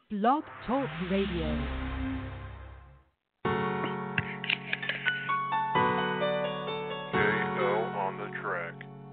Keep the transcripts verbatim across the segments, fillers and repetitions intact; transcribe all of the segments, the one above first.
Blog Talk Radio. J O on the track.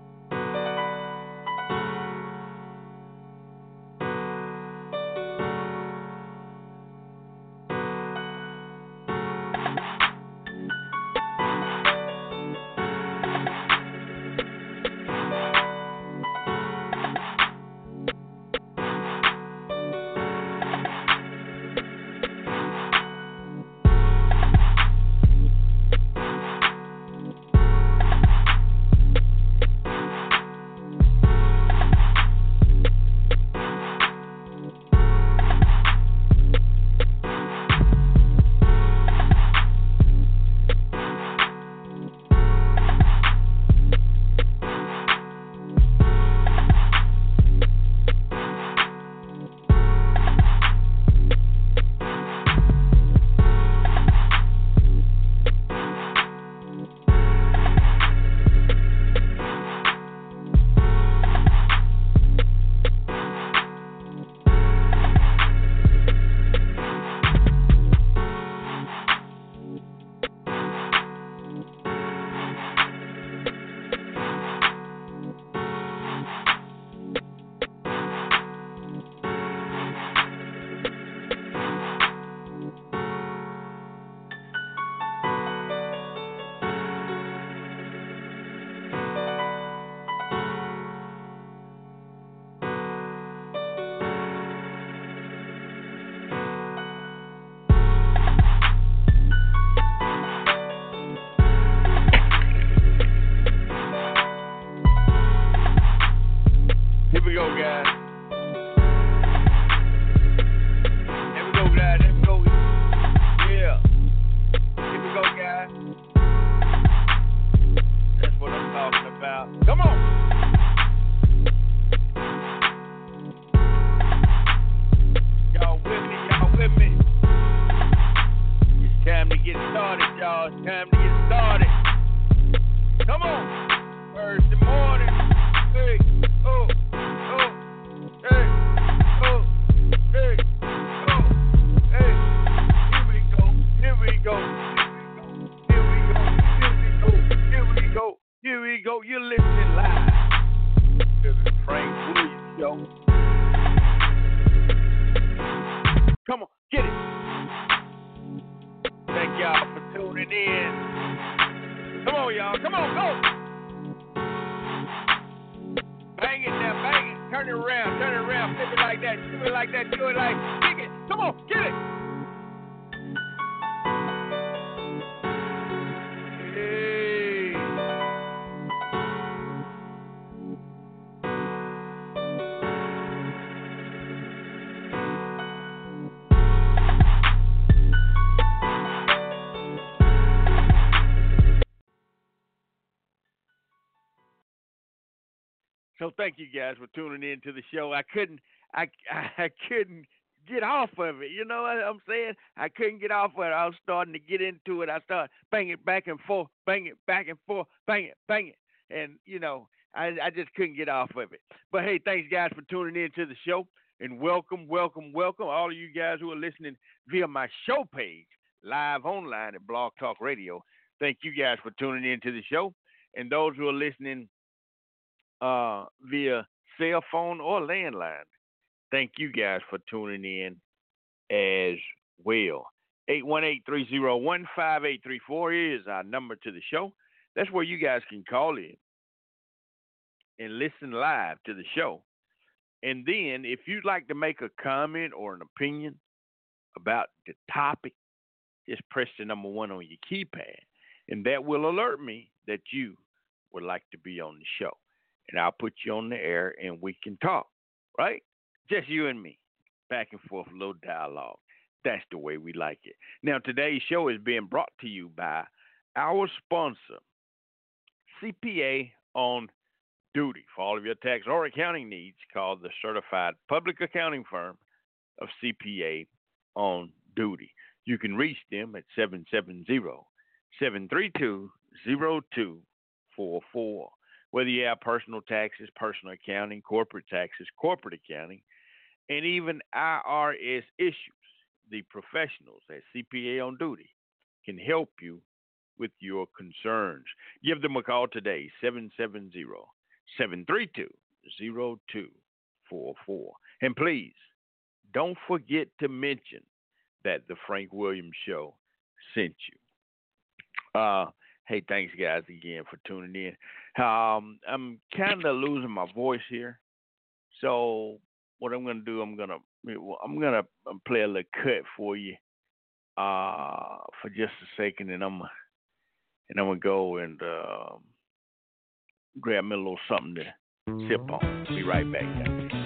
So thank you guys for tuning in to the show. I couldn't, I, I couldn't get off of it. You know what I'm saying? I couldn't get off of it. I was starting to get into it. I started banging it back and forth, bang it back and forth, bang it, bang it, and you know, I, I just couldn't get off of it. But hey, thanks guys for tuning in to the show, and welcome, welcome, welcome all of you guys who are listening via my show page, live online at Blog Talk Radio. Thank you guys for tuning in to the show, and those who are listening Uh, via cell phone or landline. Thank you guys for tuning in as well. eight one eight, three oh one, five eight three four is our number to the show. That's where you guys can call in and listen live to the show. And then if you'd like to make a comment or an opinion about the topic, just press the number one on your keypad, and that will alert me that you would like to be on the show. And I'll put you on the air and we can talk, right? Just you and me, back and forth, a little dialogue. That's the way we like it. Now, today's show is being brought to you by our sponsor, C P A on Duty. For all of your tax or accounting needs, call the certified public accounting firm of C P A on Duty. You can reach them at seven seven zero, seven three two, zero two four four. Whether you have personal taxes, personal accounting, corporate taxes, corporate accounting, and even I R S issues. The professionals at C P A on duty can help you with your concerns. Give them a call today, seven seven zero, seven three two, zero two four four. And please, don't forget to mention that the Frank Williams Show sent you. Uh, hey, thanks guys again for tuning in. Um, I'm kind of losing my voice here, so what I'm gonna do, I'm gonna I'm gonna play a little cut for you uh, for just a second, and I'm and I'm gonna go and uh, grab me a little something to sip on. Be right back, guys.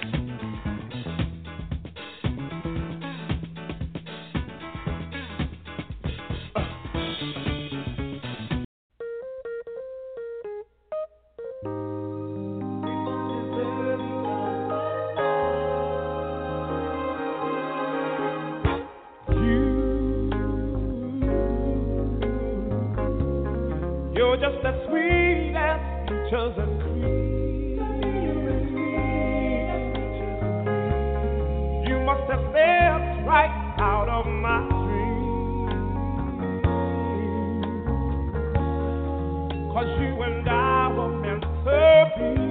You're just as sweet as peaches and cream. You must have stepped right out of my dream. 'Cause you and I were meant to be.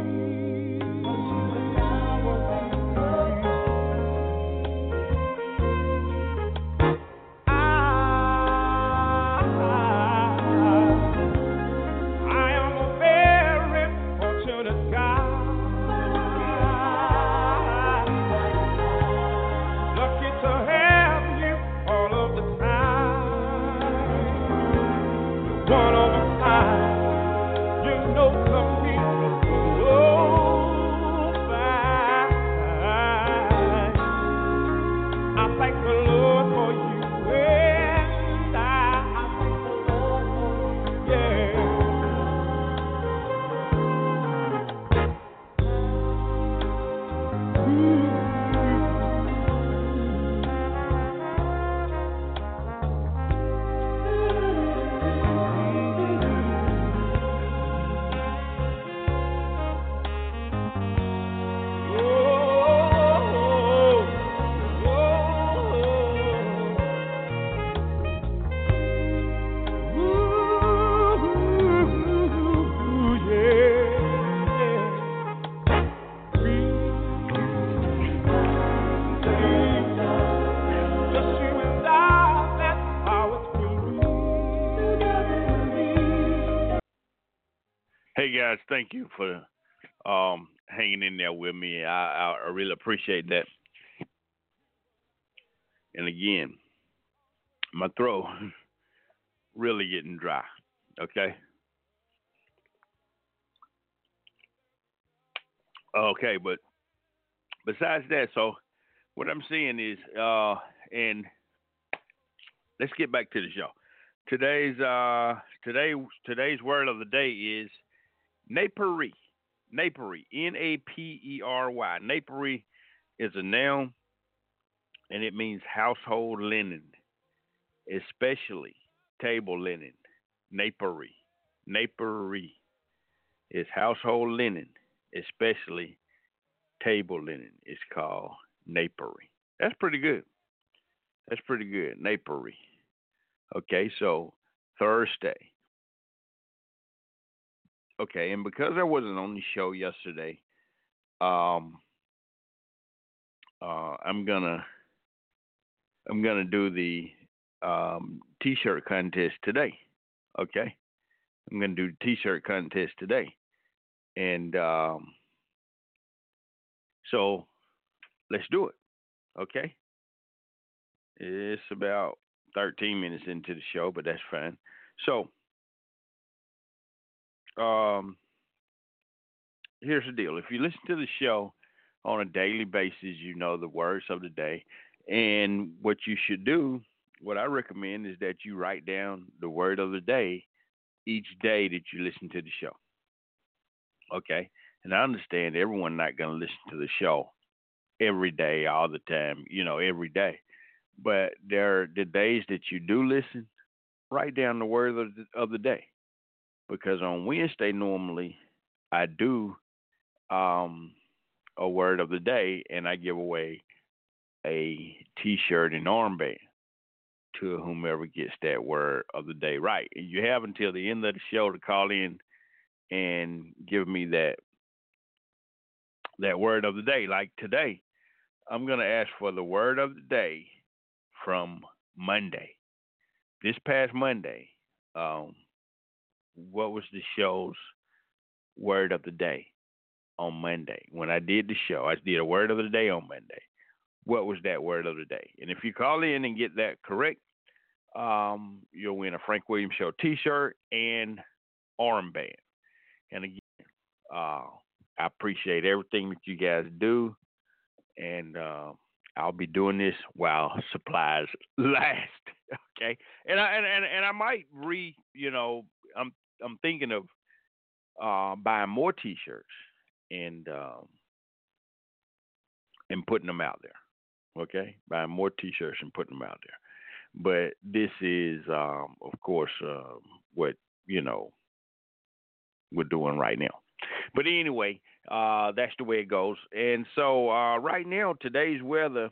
Hey guys, thank you for um, hanging in there with me. I, I, I really appreciate that. And again, my throat really getting dry. Okay. Okay, but besides that, so what I'm seeing is, uh, and let's get back to the show. Today's uh, today today's word of the day is napery. Napery. N A P E R Y. Napery is a noun, and it means household linen, especially table linen. Napery. Napery is household linen, especially table linen. It's called napery. That's pretty good. That's pretty good. Napery. Okay, so Thursday. Okay, and because I wasn't on the show yesterday, um, uh, I'm gonna I'm gonna do the um, T-shirt contest today. Okay, I'm gonna do the T-shirt contest today, and um, so let's do it. Okay, it's about thirteen minutes into the show, but that's fine. So, um, here's the deal. If you listen to the show on a daily basis, you know the words of the day. And what you should do, what I recommend is that you write down the word of the day each day that you listen to the show. Okay? And I understand everyone not going to listen to the show every day, all the time, you know, every day. But there are the days that you do listen, write down the word of the, of the day. Because on Wednesday, normally, I do um, a word of the day, and I give away a T-shirt and armband to whomever gets that word of the day right. And you have until the end of the show to call in and give me that that word of the day. Like today, I'm going to ask for the word of the day from Monday. This past Monday, um, what was the show's word of the day on Monday? When I did the show, I did a word of the day on Monday. What was that word of the day? And if you call in and get that correct, um, you'll win a Frank Williams Show T-shirt and armband. And again, uh, I appreciate everything that you guys do, and uh, I'll be doing this while supplies last. Okay, and I and, and, and I might re, you know, I'm I'm thinking of uh, buying more T-shirts and um, and putting them out there. Okay, buying more T-shirts and putting them out there. But this is, um, of course, uh, what you know we're doing right now. But anyway, uh, that's the way it goes. And so uh, right now, today's weather,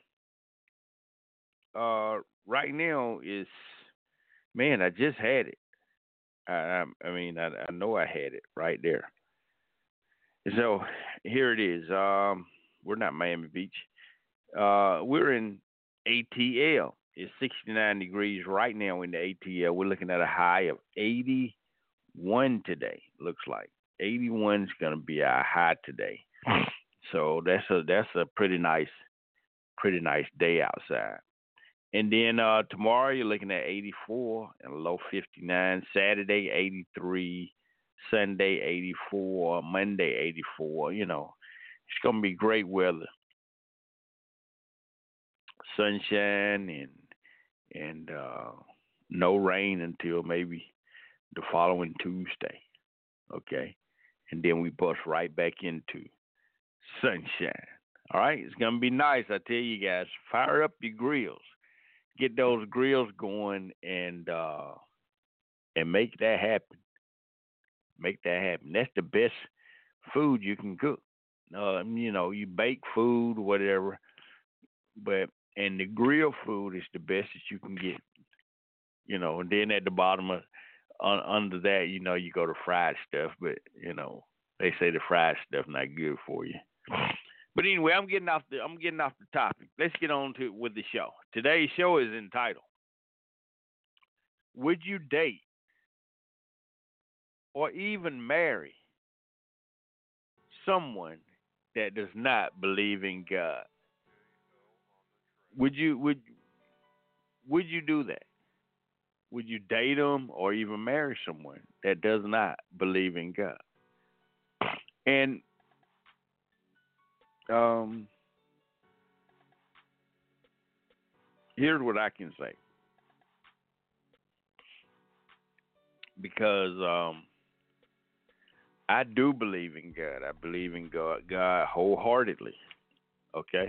uh, right now is, man, I just had it. I, I, I mean, I, I know I had it right there. So here it is. Um, we're not Miami Beach. Uh, we're in A T L. It's sixty-nine degrees right now in the A T L. We're looking at a high of eighty-one today, looks like. eighty-one is going to be our high today. So that's a that's a pretty nice pretty nice day outside. And then uh, tomorrow you're looking at eighty-four and a low fifty-nine. Saturday eighty-three, Sunday eighty-four, Monday eighty-four. You know, it's going to be great weather. Sunshine and and uh, no rain until maybe the following Tuesday. Okay, and then we bust right back into sunshine. All right, it's gonna be nice. I tell you guys, fire up your grills, get those grills going, and uh, and make that happen. Make that happen. That's the best food you can cook. Uh, you know, you bake food, whatever, but and the grill food is the best that you can get. You know, and then at the bottom of un, under that, you know, you go to fried stuff, but you know, they say the fried stuff not good for you. But anyway, I'm getting off the I'm getting off the topic. Let's get on to with the show. Today's show is entitled, "Would you date or even marry someone that does not believe in God?" Would you would would you do that? Would you date them or even marry someone that does not believe in God? And um, here's what I can say, because um, I do believe in God. I believe in God, God wholeheartedly. Okay.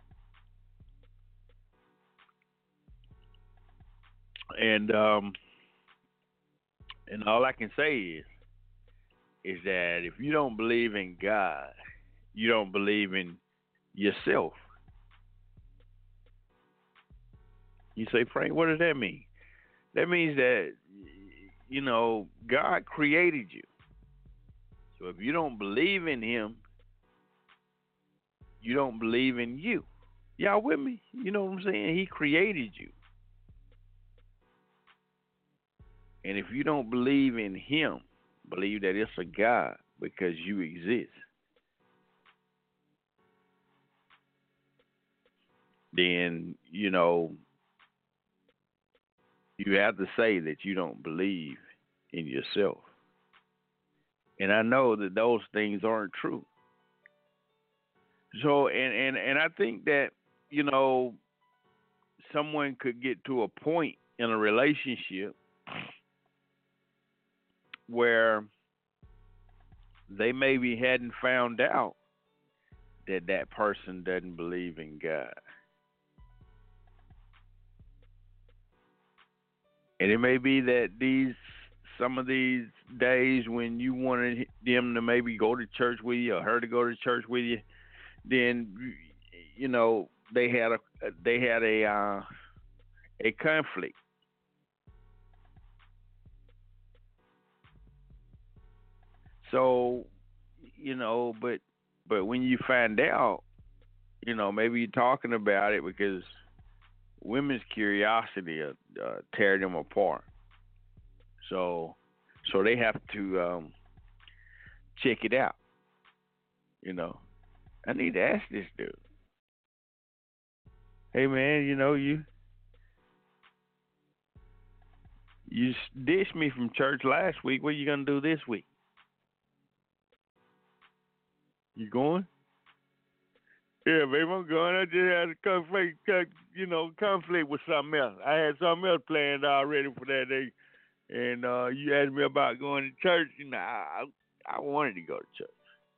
And um, and all I can say is is that if you don't believe in God, you don't believe in yourself. You say, Frank, what does that mean? That means that, you know, God created you. So if you don't believe in Him, you don't believe in you. Y'all with me? You know what I'm saying? He created you. And if you don't believe in Him, believe that it's a God because you exist, then, you know, you have to say that you don't believe in yourself. And I know that those things aren't true. So, and, and, and I think that, you know, someone could get to a point in a relationship where they maybe hadn't found out that that person doesn't believe in God. And it may be that these some of these days when you wanted them to maybe go to church with you or her to go to church with you, then, you know, they had a they had a uh, a conflict. So, you know, but but when you find out, you know, maybe you're talking about it because women's curiosity uh, uh, tear them apart. So so they have to um, check it out. You know, I need to ask this dude. Hey man, you know you you dished me from church last week. What are you gonna do this week? You going? Yeah, baby, I'm going. I just had a conflict, uh, you know, conflict with something else. I had something else planned already for that day, and uh, you asked me about going to church. You know, I I wanted to go to church,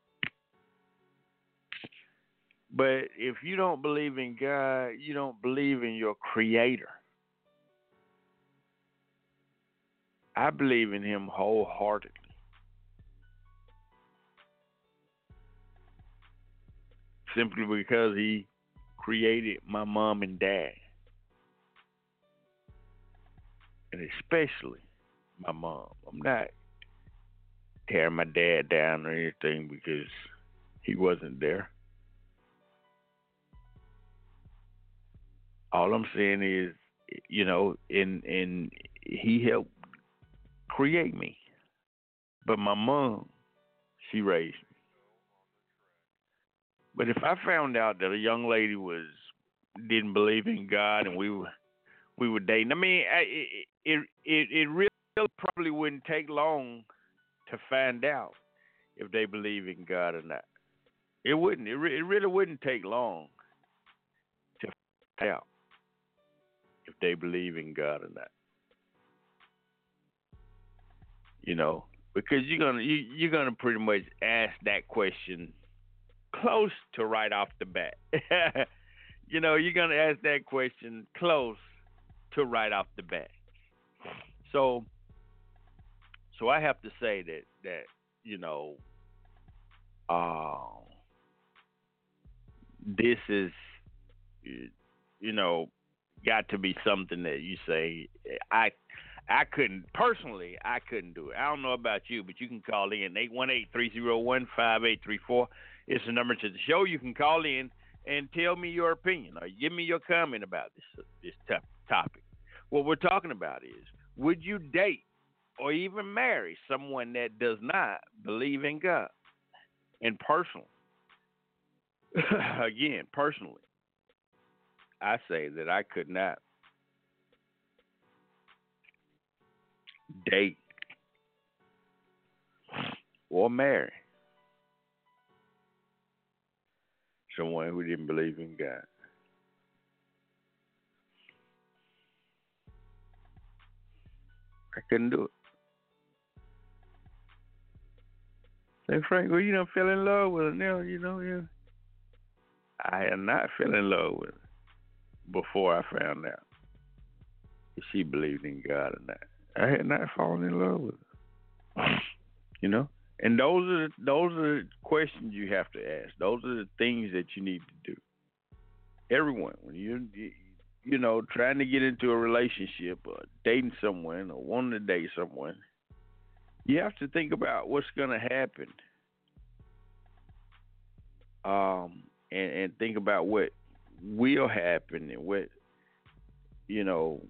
but if you don't believe in God, you don't believe in your Creator. I believe in Him wholeheartedly, simply because He created my mom and dad, and especially my mom. I'm not tearing my dad down or anything because he wasn't there. All I'm saying is, you know, in in he helped create me, but my mom, she raised me. But if I found out that a young lady was didn't believe in God and we were we were dating, I mean, I, it, it it it really probably wouldn't take long to find out if they believe in God or not. It wouldn't. It, re- it really wouldn't take long to find out if they believe in God or not. You know, because you're gonna you, you're gonna pretty much ask that question close to right off the bat. You know, you're gonna ask that question close to right off the bat. So, so I have to say that that you know, uh, this is you know got to be something that you say I I couldn't personally I couldn't do it. I don't know about you, but you can call in eight one eight, three oh one, five eight three four. It's the number to the show. You can call in and tell me your opinion or give me your comment about this this top, topic. What we're talking about is, would you date or even marry someone that does not believe in God? And personally, again, personally, I say that I could not date or marry someone who didn't believe in God. I couldn't do it. Say, Frank, well, you don't fell in love with her now, you know, yeah. I had not fell in love with her before I found out if she believed in God or not. I had not fallen in love with her, you know. And those are the, those are the questions you have to ask. Those are the things that you need to do. Everyone, when you you know trying to get into a relationship or dating someone or wanting to date someone, you have to think about what's going to happen, um, and, and think about what will happen and what you know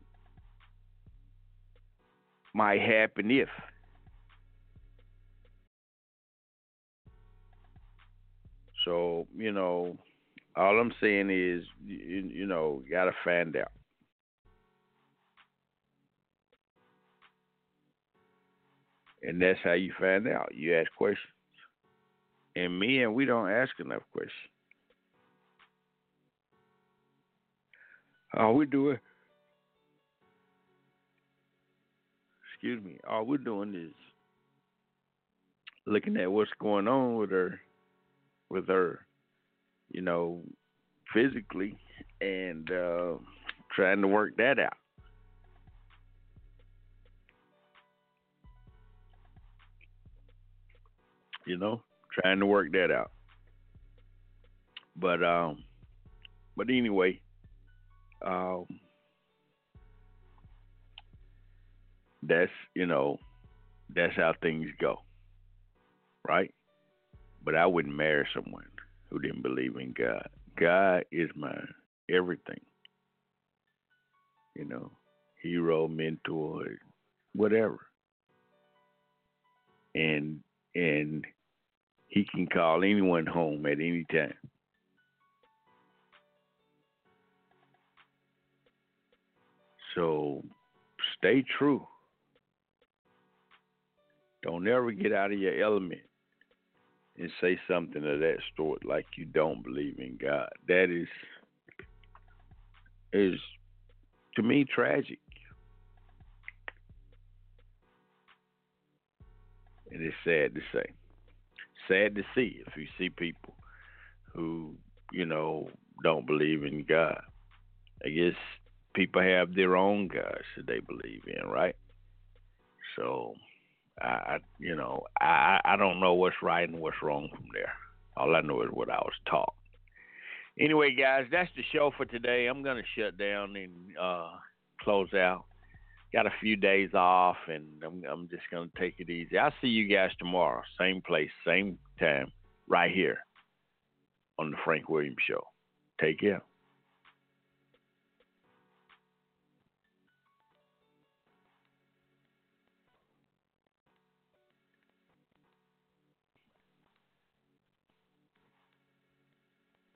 might happen if. So you know, all I'm saying is, you, you know, got to find out, and that's how you find out. You ask questions, and men, we don't ask enough questions. All we do is, excuse me, all we're doing is looking at what's going on with her, with her, you know, physically, and uh, trying to work that out. You know, trying to work that out. But um, But anyway, um, that's you know that's how things go, right? But I wouldn't marry someone who didn't believe in God. God is my everything, you know, hero, mentor, whatever. And and he can call anyone home at any time. So stay true. Don't ever get out of your element and say something of that sort like you don't believe in God. That is is to me tragic. And it's sad to say. Sad to see if you see people who, you know, don't believe in God. I guess people have their own gods that they believe in, right? So I, you know, I, I don't know what's right and what's wrong from there. All I know is what I was taught. Anyway, guys, that's the show for today. I'm gonna shut down and uh, close out. Got a few days off, and I'm, I'm just gonna take it easy. I'll see you guys tomorrow, same place, same time, right here on the Frank Williams Show. Take care.